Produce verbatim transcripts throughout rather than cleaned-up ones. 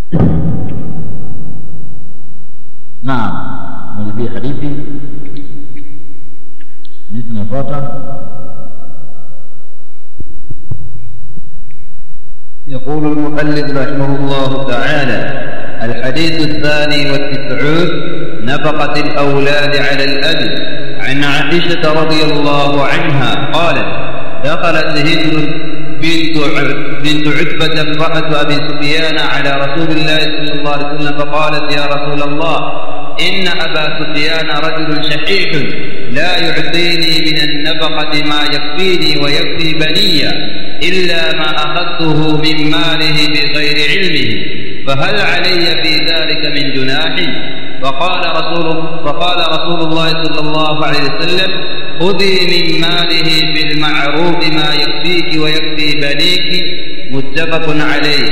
نعم من حديث مثل فترة. يقول المؤلف رحمه الله تعالى: الحديث الثاني والتسعون: نفقة الأولاد على الأب. عن عائشة رضي الله عنها قالت: دخلت هند بنت بنت عتبة امرأة أبي سفيان على رسول الله صلى الله عليه وسلم فقالت: يا رسول الله، إن أبا سفيان رجل شحيح لا يعطيني من النفقة ما يكفيني ويكفي بني إلا ما أخذته من ماله بغير علمه، فهل علي في ذلك من جناح؟ فقال رسول, فقال رسول الله صلى الله عليه وسلم: خذي من ماله بالمعروف ما يكفيك ويكفي بنيك. متفق عليه.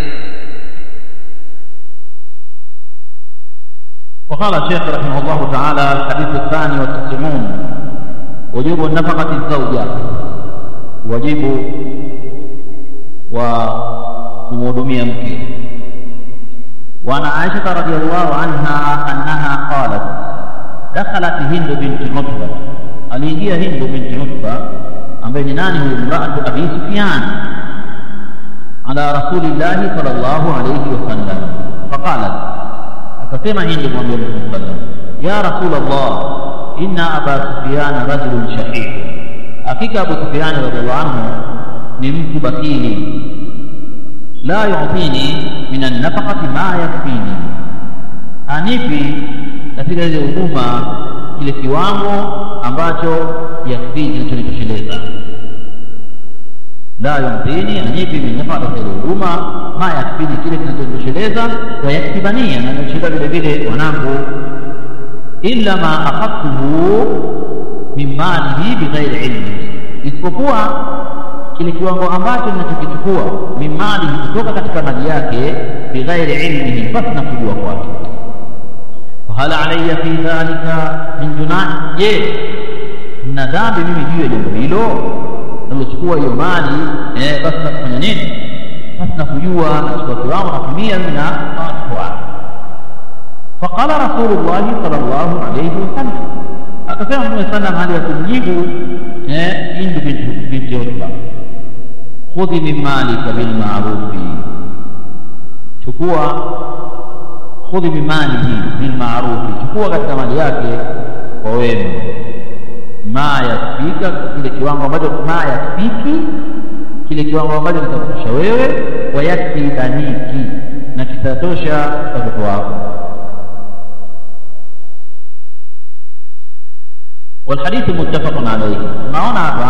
وقال الشيخ رحمه الله تعالى: الحديث الثاني والتسعون: وجوب النفقة الزوجة، وجب ومودمية مكي. وعن عائشة رضي الله عنها أنها قالت: دخلت هند بنت عتبة، aliingia هند بنت عتبة ambaye ni nani huyu? Imra'atu Abi Sufyan ala Rasulillahi sallallahu alayhi wasallam. Faqalat, akasema Hindi kumwambia Mtume sallallahu, ya Rasulullah, inna Aba Sufyan rajulun shahih, hakika Abu Sufyan radhiallahu anhu ni mtu bakili, la yu'tini min an-nafaqati ma yakfini, anipi katika ile huduma kile kiwango ambacho yakfini kinachonitosheleza. La yu'tini, anipi min nafaqati ile huduma ma yakfini kile kinachonitosheleza, wa yaktibania, na nashida vile vile wanangu, illa ma akhadtuhu min malihi bighairi ilmi, isipokuwa kile kiwango ambacho ninachokichukua min malihi, kutoka katika mali yake, bighairi ilmihi, basi na kujua kwake. Hal alayya fi dhalika min junah, je, nina dhambi mimi juu ya jambo hilo nalochukua hiyo mali? Eh, basi na kufanya nini? Basi na kujua na kuchukua kiwango na kutumia mimi na watu. Faqala Rasulullah sallallahu alayhi wasallam, akasema Mtume sallallahu alayhi wasallam kumjibu eh Hindu binti Utba, khudhi min malika bil ma'ruf, chukua, khudhi min malihi bil ma'ruf, chukua katika mali yake kwa wema, ma yakfika, kile kiwango ambacho ma yakfiki, kile kiwango ambacho kitakutosha wewe, wa yakfi baniki, na kitatosha watoto wako. والحديث متفق عليه. معنا هذا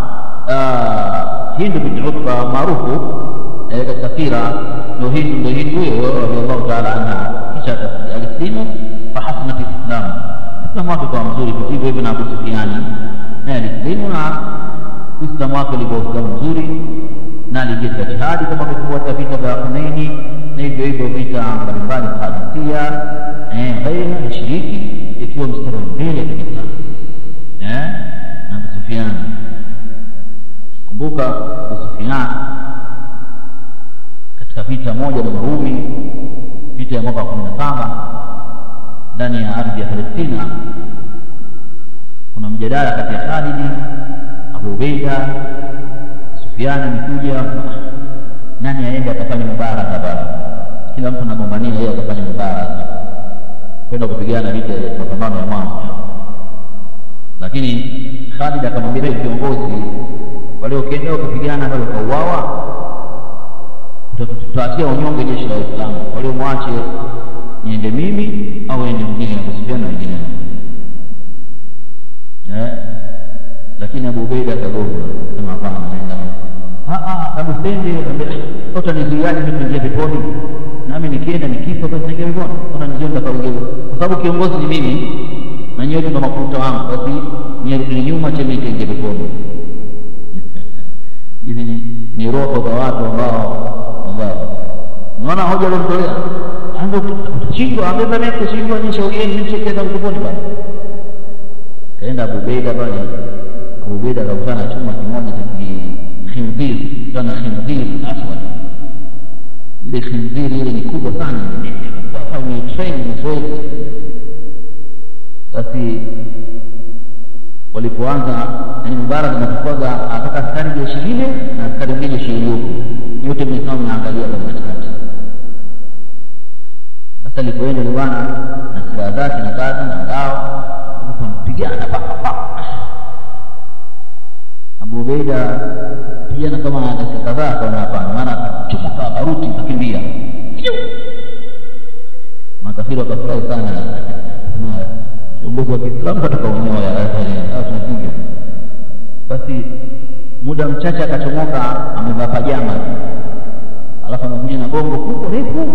هند بن عتبة معروف كثيرا، لو هند لو هند رضي الله تعالى عنها كشات الاسلام فحسنت الاسلام، اسلام wake mzuri kwa hivyo Ibn Abu Sufyan na alislimu na Uislamu wake ulikuwa mzuri, na alijeta jihadi kama kufuata vita vya Hunaini na hivyo hivyo vita mbalimbali Qadisiyya, eh ghairi ashiriki, ikiwa mstari mbele kabisa eh na Abu Sufyan. Kumbuka Abu Sufyan katika vita moja na Rumi, vita ya mwaka kumi na saba ndani ya ardhi ya Palestina, kuna mjadala kati ya Khalid, Abu Ubaida, Sufyan, mkuja nani aende atafanya mubaraka hapa. Kila mtu anagombania yeye atafanya mubaraka kwenda kupigana vita ya mapambano ya mwanzo, lakini Khalid akamwambia kiongozi, wale ukienda kupigana wale kauawa, tutaachia unyonge jeshi la Uislamu, wale muache niende mimi au ende mwingine na kusifiana wengine. Eh, lakini Abu Ubaida akagoma, sema hapana, naenda ah ah Abu Sende tota niziani mimi niingie peponi, nami nikienda nikifa basi niingie peponi, kuna nijienda kwa ugeu, kwa sababu kiongozi ni mimi na nyote ndo mafuta wangu, basi nirudi nyuma chemi niingie peponi. Ili ni roho za watu ambao ambao unaona hoja leo mtolea anzo utashindwa, ambeza mimi kushindwa ni shauri yenu, mchekeza peponi bwana. Kaenda Abu Ubaida bwana, Abu Ubaida akakutana chuma kimoja cha khinzir, kana khinzir aswad, ile khinziri ile ni kubwa sana, kwa ni train zote. Basi walipoanza ni Mubarak anapokuwa ataka askari jeshi lile na askari wengine jeshi hilo, yote mmekaa mnaangalia kwa katikati. Sasa alipoenda yule bwana na silaha zake na kazi na ngao, mpigana papa papa. Abu Ubaida pia kama dakika kadhaa kwa hapana, maana chuma kama baruti kakimbia. Makafiri wakafurahi sana. Kiongozi wa Kiislamu atakaonyoa au tunapiga. Basi muda mchache akachomoka amevaa pajama. Alafu anakuja na gongo kubwa refu.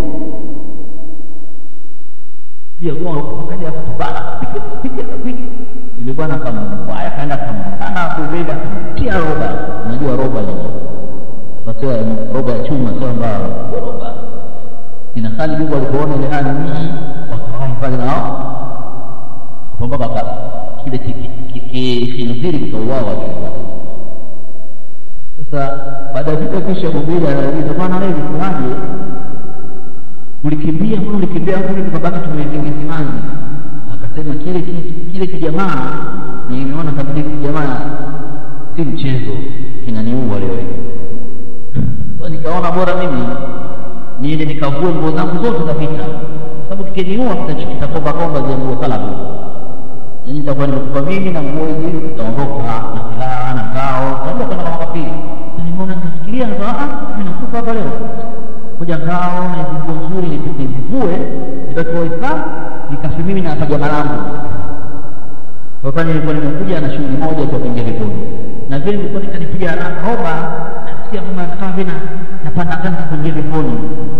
Pia gongo akaja akatubana piga piga piga. Yule bwana kama mbaya kaenda kama ana kubeba pia roba. Unajua roba ni basi roba ya chuma sio mbao roba. Ina hali yuko alipoona ile hali hii wakawahi pale nao. Kwamba baba kile kile kitauawa. Sasa baada ya vita kisha Bubila anauliza bwana wewe unaje? Ulikimbia mbona ulikimbia huko tukabaki tumeingia simanzi? Akasema kile kile kijamaa nimeona kabisa kile kijamaa si mchezo, kinaniua leo hii. Sasa nikaona bora mimi niende nikavue nguo zangu zote za vita. Sababu kikiniua kitakomba komba za nguo salamu. Yaani nitakuwa nimekufa mimi na nguo hizi nitaondoka na silaha na ngao, nitaondoka na makafiri. Nimeona nasikia sasa mimi nakufa hapa leo. Kuja ngao na hizo nguo nzuri nipivue, nibaki Waislamu, nikafi mimi na pajama langu. Kwa sababu nilikuwa nimekuja na shughuli moja kwa kuingia peponi. Na vile nilikuwa nikanipiga roba, nasikia kama kama vile napanda kanza kuingia peponi.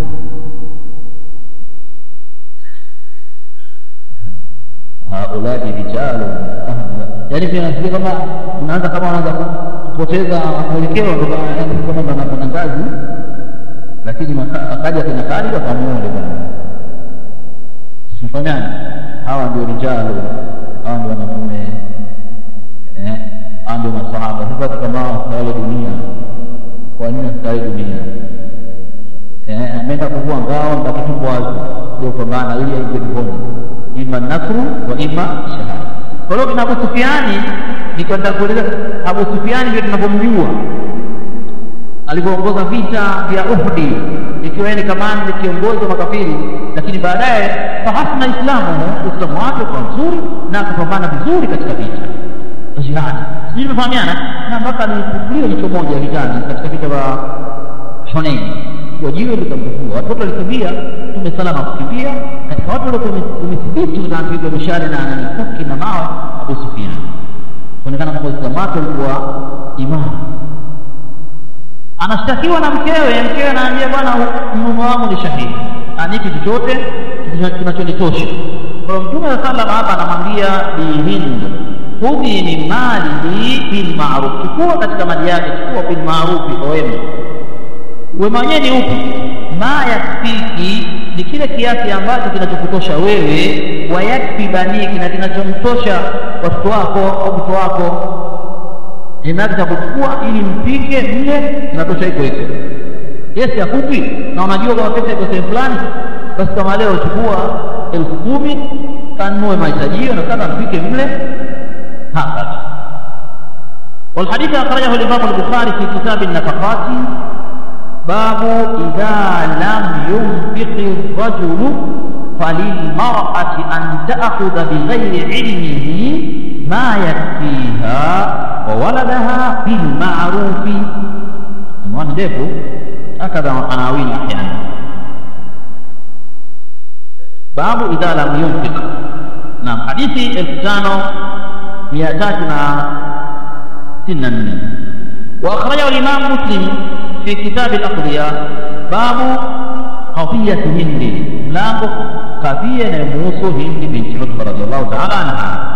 Hauladi rijalu. Yaani pia nasikia kama unaanza kama unaanza kupoteza mwelekeo ndio kama unapanda ngazi, lakini akaja tena kali akamuone bwana. Sifanyani hawa ndio rijalu, hawa ndio wanaume eh, ndio masahaba. Sasa kama wale dunia kwa nini sasa dunia eh ameenda kuvua ngao mpaka tumbo wazi ndio pambana ili aingie peponi. Ima nasru wa ima shahada. Kwa hiyo Abu Sufyani ni kwenda kueleza Abu Sufyani ndio tunapomjua alipoongoza vita vya Uhud, ikiwa ni kamanda kiongozi wa makafiri, lakini baadaye fahasna Islamu, Uislamu wake kwa nzuri na akapambana vizuri katika vita jihad. Sisi tumefahamiana na mpaka alifufuliwa jicho moja vitani katika vita vya Hunain. Kwa jiwe likamfufua, watoto walikimbia, tumesalama kukimbia. Katika watu walikuwa wamethibiti na kupigwa mishale na mikuki na mawe Abu Sufyan. Kuonekana kama Uislamu wake ulikuwa imara. Anashtakiwa na mkewe, mkewe anaambia bwana mume wangu ni shahidi, anipi chochote kinachonitosha. Kwa Mtume sallallahu alaihi wasallam hapa anamwambia Bi Hind, hudhi min mali bil ma'ruf, chukua katika mali yake, chukua bil ma'ruf, kwa wema. Wema wenyewe ni upi? Ma yakfiki ni kile kiasi ambacho kinachokutosha wewe, wa yakfi baniki na kinachomtosha watoto wako au mtoto wako. Inataka kuchukua ili mpike mle kinatosha hiko hiko. Yes ya kupi na unajua kama pesa iko sehemu fulani, basi kama leo chukua elfu kumi kanunue mahitaji na sasa mpike mle hapa. والحديث أخرجه الإمام البخاري في كتاب النفقات باب إذا لم ينفق الرجل فللمرأة أن تأخذ بغير علمه ما يكفيها وولدها بالمعروف. المهم ديفو هكذا عناوين أحيانا. باب إذا لم ينفق. نعم حديثي الفتانو مئتاتنا سنن. وأخرجه الإمام مسلم في كتاب الأقضية باب قضية هند، لا قضية نموس هند بنت عتبة رضي الله تعالى عنها.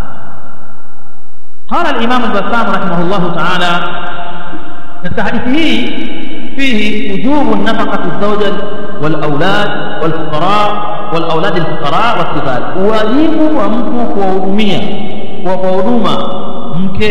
قال الإمام البسام رحمه الله تعالى في حديثه فيه وجوب النفقة الزوجة والأولاد والفقراء والأولاد الفقراء والطفال. واجب ومكو وأمية وقولوما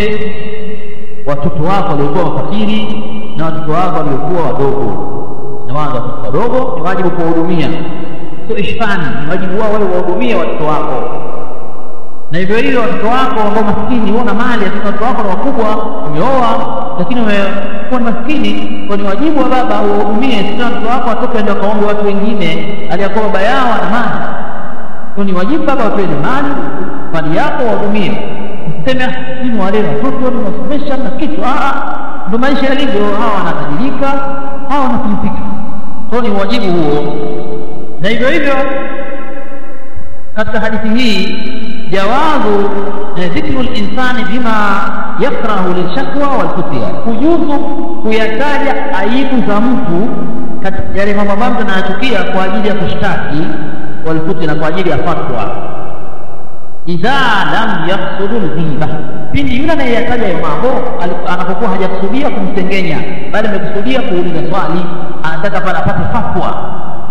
mke watoto wako waliokuwa fakiri na watoto wako waliokuwa wadogo, na wao wadogo ni wajibu kuwahudumia, sio ishfani, ni wajibu wao wewe wahudumie watoto wako. Na hivyo hiyo watoto wako ambao maskini una mali, hata watoto wako wakubwa umeoa lakini umekuwa maskini, kwa ni wajibu wa baba uwahudumie, sio watoto wako atoke ndio kaombe watu wengine aliyakuwa baba yao ana mali. Kwa ni wajibu baba atoe mali mali yako wahudumie. Useme mimi wale watoto nimewasomesha na kitu, ah ndio maisha yalivyo, hawa wanatajirika, hawa wanafilisika. Kwa ni wajibu huo. Na hivyo hivyo katika hadithi hii jawazu dhikru al-insani bima yakrahu lilshakwa walfutya, kujuzu kuyataja aibu za mtu katika yale mambo ambayo anayachukia kwa ajili ya kushtaki, walfutya na kwa ajili ya fatwa. Idha lam yaqsudu al-ghiba, pindi yule anayeyataja hayo mambo anapokuwa hajakusudia kumtengenya, bali amekusudia kuuliza swali, anataka pale apate fatwa.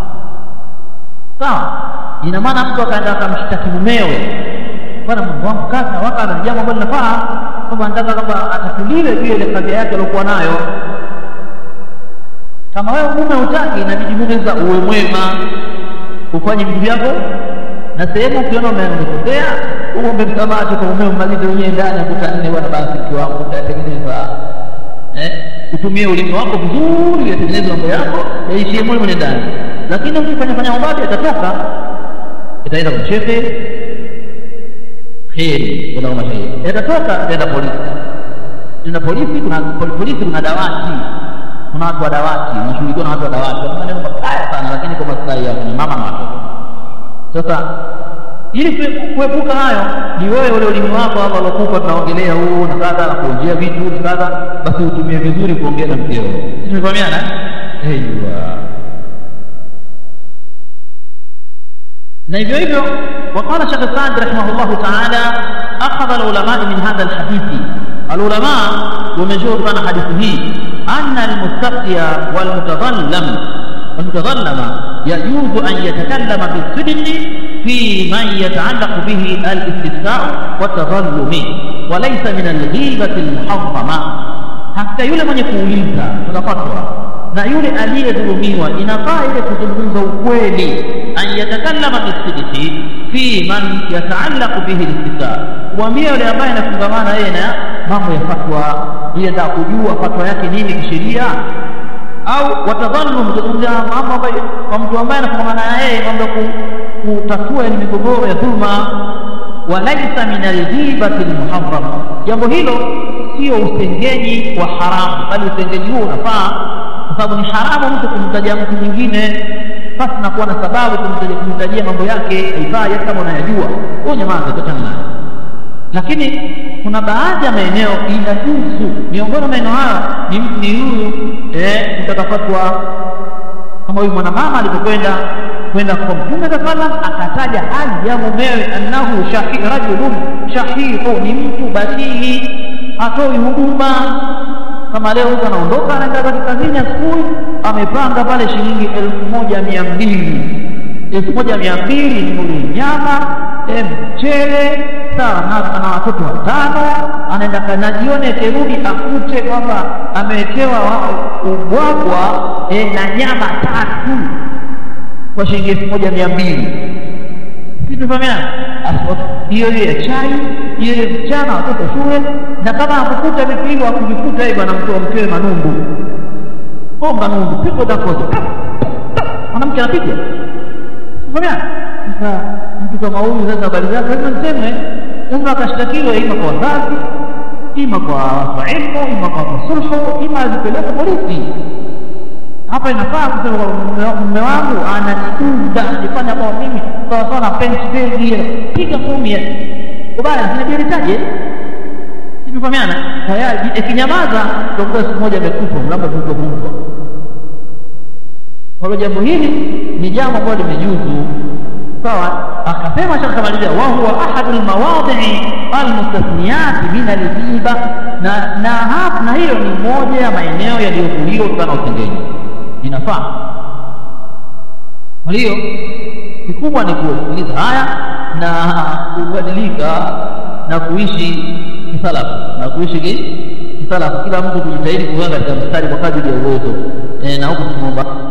Sawa, ina maana mtu akaenda akamshtaki mumewe, bwana Mungu wangu kaka waka na jambo ambalo linafaa, kwamba anataka kwamba atatuliwe vile ile kadhia yake aliyokuwa nayo. Kama wewe mume hutaki, inabidi mume za uwe mwema, ufanye vitu vyako, na sehemu ukiona umeangukia uombe msamaha kwa mume, umalize wenyewe ndani akutanne, bwana basi mke wangu utatengeneza, eh utumie ulimi wako vizuri utengeneze mambo yako yaishie moyo mwenye ndani. Lakini ukifanya fanya ubaya atatoka, itaenda kwa shehe heri kuna mashauri, atatoka ataenda polisi. Ndio polisi, kuna polisi, kuna dawati, kuna watu wa dawati wanashughulikia na watu wa dawati, kwa maneno mabaya sana, lakini kwa maslahi ya mama na watoto. Sasa ili kuepuka hayo, ni wewe ule ulimi wako hapo alokupa tunaongelea huu na kadha na kuongea vitu kadha, basi utumie vizuri kuongea na mkeo. Tumefahamiana? Aiwa. Na hivyo hivyo وقال شيخ السعدي رحمه الله تعالى أخذ العلماء من هذا الحديث، العلماء ومجور بنا حديثه أن المستفتي والمتظلم والمتظلم يجوز أن يتكلم بالصدق في من يتعلق به الاستفتاء والتظلم وليس من الغيبة المحرمة. حتى yule mwenye kuuliza tunafatwa na yule aliyedhulumiwa inafaa ile kuzungumza ukweli, an yatakallama bisidqi fi man yataallaq bihi al-istifta, kumwambia yule ambaye anafungamana yeye na mambo ya fatwa, yeye ndio kujua fatwa yake nini kisheria, au watadhallum kuzungumza mambo ambayo kwa mtu ambaye anafungamana na yeye mambo kutatua ile migogoro ya dhulma, walaisa min al-ghibati al-muharrama. Jambo hilo sio usengenyi wa haramu, bali usengenyi huo unafaa kwa sababu ni haramu mtu kumtajia mtu mwingine basi na kuwa na sababu kumtajia kumtajia mambo yake, haifai hata kama unayajua. Huyo jamaa atatana naye. Lakini kuna baadhi ya maeneo inajuzu, miongoni mwa maeneo haya ni ni huyu eh mtakafatwa kama huyu mwanamama alipokwenda kwenda kwa Mtume sallallahu akataja hali ya mumewe, annahu shahi rajulun shahihu, ni mtu bashihi, hatoi huduma. Kama leo mtu anaondoka anaenda kazini asubuhi, amepanga pale shilingi elfu moja mia mbili elfu moja mia mbili ni muli nyama, mchele, sawa na watoto watano, anaenda kanajione akirudi akute kwamba amewekewa ubwabwa e, na nyama tatu kwa shilingi elfu moja mia mbili. Sisi tumefahamia hiyo hiyo chai ile mchana watoto shule, na kama akukuta vitu hivyo akujikuta hivi anamtoa mkewe manundu, oh manundu pigo dakozo mwanamke anapiga. Tumefahamia sasa mtu kama huyu sasa habari zake lazima niseme, lazima akashtakiwe ima kwa wazazi, ima kwa waimu, ima kwa sulhu, ima azipeleke polisi. Hapa inafaa kusema mume wangu ananidunda nifanya kwa mimi sawa sawa na pensi hiyo, piga kumi ubaya zinabiritaje. Tumefahamiana? Tayari ikinyamaza tutakuwa siku moja amekufa labda kufa kufa. Kwa jambo hili ni jambo ambalo limejuzu. Sawa, akasema shaka kamalizia wa huwa ahadul mawadhi almustasniyat min al-ghiba, na na hapa na hiyo ni moja ya maeneo yaliyokuliwa kutokana na usengenyi, inafaa. Kwa hiyo kikubwa ni kusikiliza haya na kubadilika na kuishi kisalafu na kuishi kisalafu, kila mtu kujitahidi kuwa katika mstari kwa kadri ya uwezo. E, na huko tunaomba